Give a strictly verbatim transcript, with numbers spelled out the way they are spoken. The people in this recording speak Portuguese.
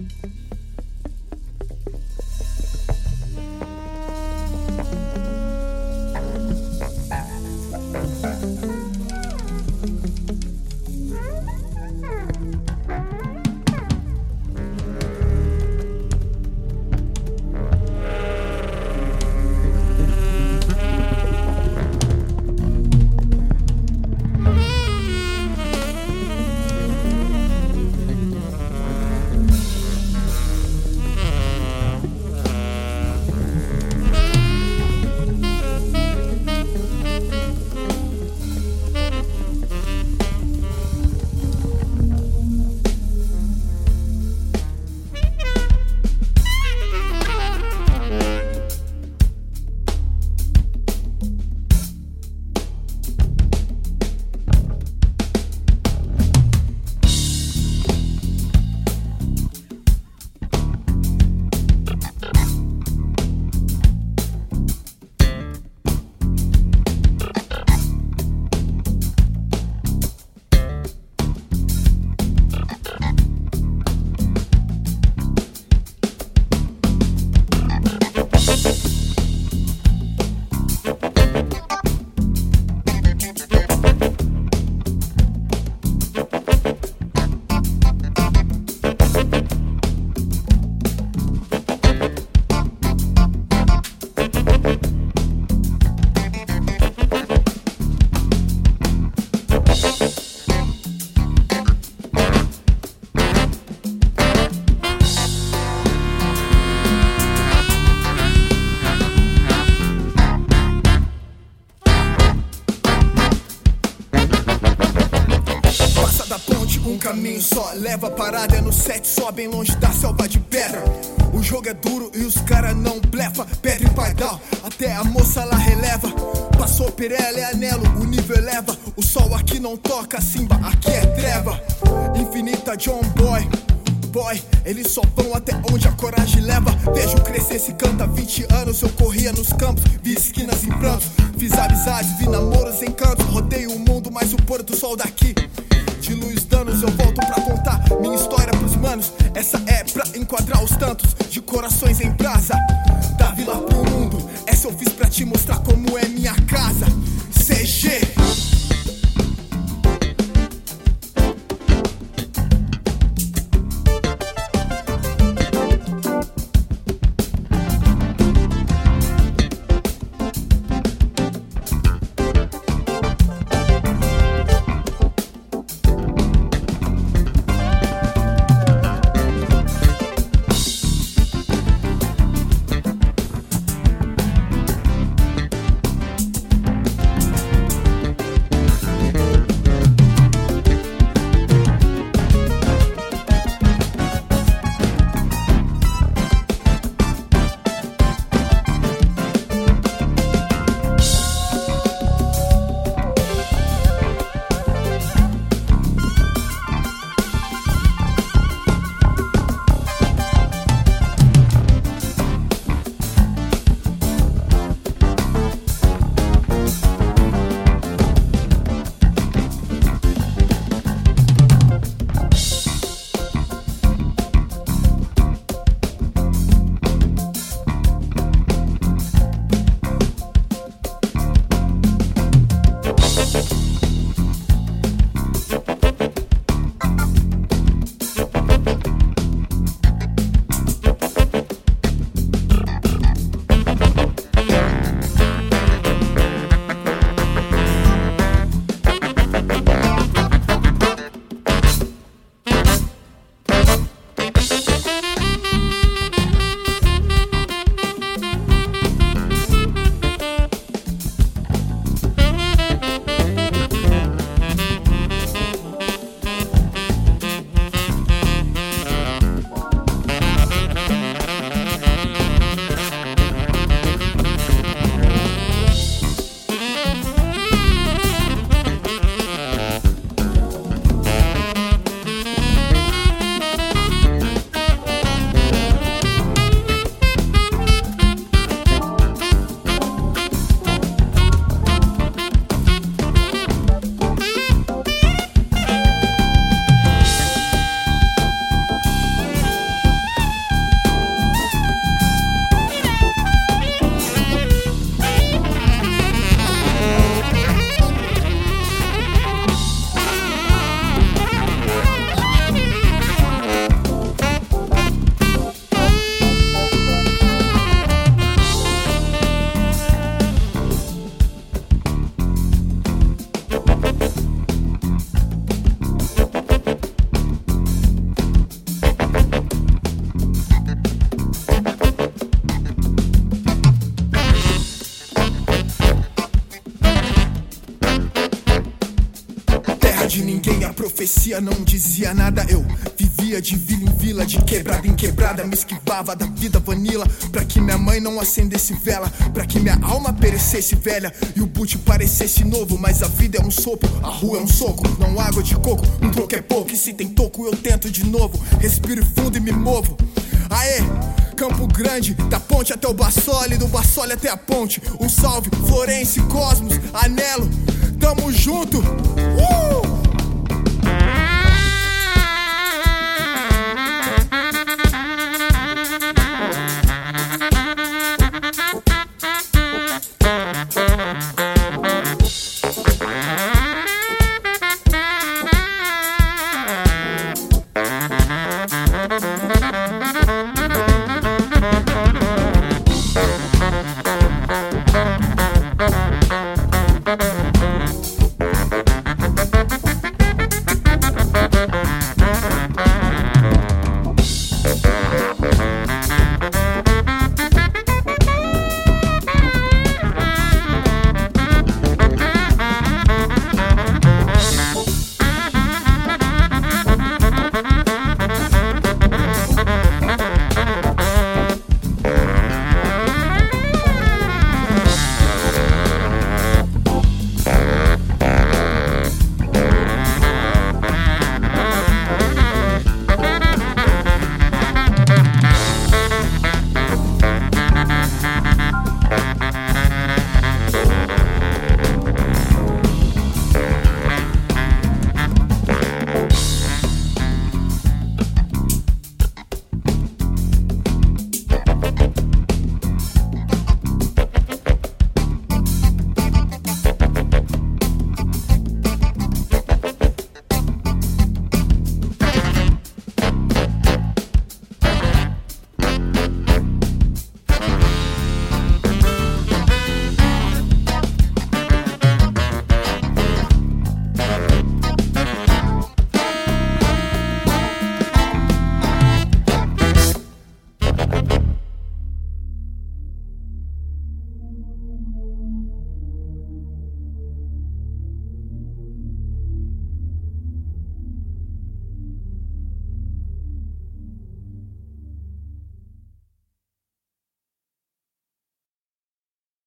caminho só leva, parada é no set, só bem longe da selva de pedra. O jogo é duro e os cara não blefa. Pedra em pardal, até a moça lá releva. Passou Pirelli e anelo, o nível eleva. O sol aqui não toca, Simba, aqui é treva. Infinita John Boy, boy, eles só vão até onde a coragem leva. Vejo crescer, se canta vinte anos. Eu corria nos campos, vi esquinas em prantos. Fiz amizades, vi namoros em cantos. Rodei o mundo, mas o pôr do sol daqui dilui os danos. Eu volto pra contar minha história pros manos. Essa é pra enquadrar os tantos de corações em brasa. Da vila pro mundo, essa eu fiz pra te mostrar como é minha casa. C G. de ninguém, a profecia não dizia nada. Eu vivia de vila em vila, de quebrada em quebrada, me esquivava da vida vanilla, pra que minha mãe não acendesse vela, pra que minha alma perecesse velha e o boot parecesse novo. Mas a vida é um sopro, a rua é um soco, não água de coco, um troco é pouco, e se tem toco eu tento de novo. Respiro fundo e me movo. Aê, Campo Grande, da ponte até o Bassole, do Bassole até a ponte. Um salve, Florense, Cosmos, Anelo, tamo junto.